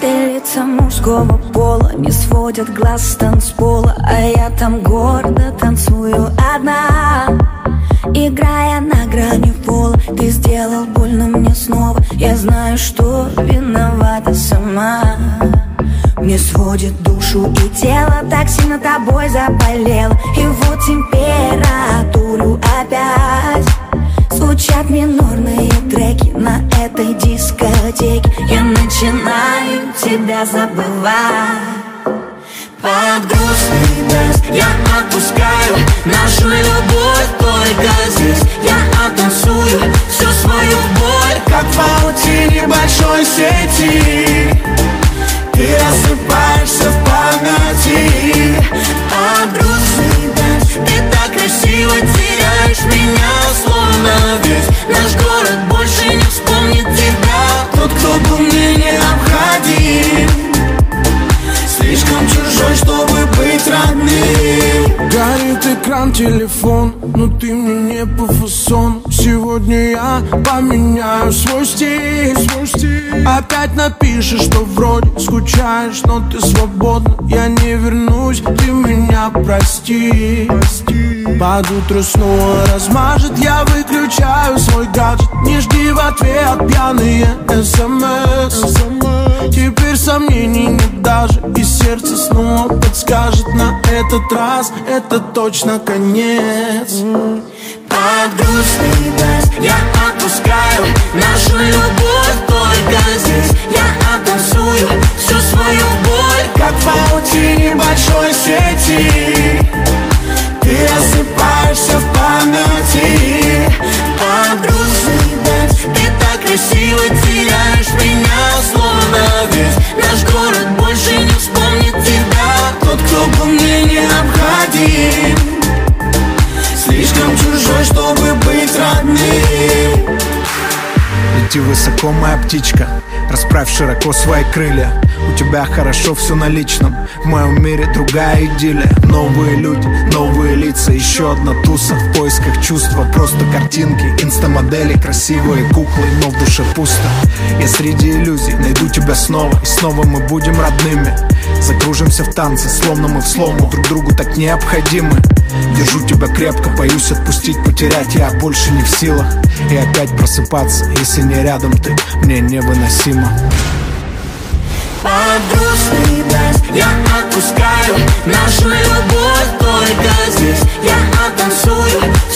Все лица мужского пола не сводят глаз с танцпола, а я там гордо танцую одна, играя на грани пола. Ты сделал больно мне снова, я знаю, что виновата сама. Мне сводит душу и тело, так сильно тобой заболело. И вот температуру опять звучат минорные треки на этой дискотеке. Я начинаю тебя забывать. Под грустный дождь я отпускаю нашу любовь только здесь. Я оттанцую всю свою боль, как в паутине большой сети. Ты рассыпаешься в памяти. Под грустный дождь ты так красиво теряешь меня, словно весь наш город больше не вспомнит тебя. Тот, кто был мне необходим, слишком чужой, чтобы быть родным. Горит экран, телефон, но ты мне не по фасону. Сегодня я поменяю свой стиль. Опять напишешь, что вроде скучаешь, но ты свободна. Я не вернусь, ты меня прости. Под утро снова размажет, я выключаю свой гаджет. Не жди в ответ пьяные СМС. Теперь сомнений нет даже, и сердце снова подскажет: на этот раз это точно конец. Под грустный дождь я отпускаю нашу любовь только здесь. Я оттанцую всю свою боль, как в паутине большой сети. Ты рассыпаешься в памяти. Под грустный дождь ты так красиво теряешь меня, словно весь наш город больше не вспомнит тебя. Тот, кто был мне необходим, слишком чужой, чтобы быть родным. Лети высоко, моя птичка, расправь широко свои крылья. У тебя хорошо все на личном, в моем мире другая идиллия. Новые люди, новые лица, еще одна туса в поисках чувства. Просто картинки, инстамодели, красивые куклы, но в душе пусто. Я среди иллюзий найду тебя снова, и снова мы будем родными. Закружимся в танце, словно мы в слому, друг другу так необходимы. Держу тебя крепко, боюсь отпустить, потерять я больше не в силах. И опять просыпаться, если не рядом ты, мне невыносимо. Под грустный дождь я отпускаю нашу любовь только здесь. Я оттанцую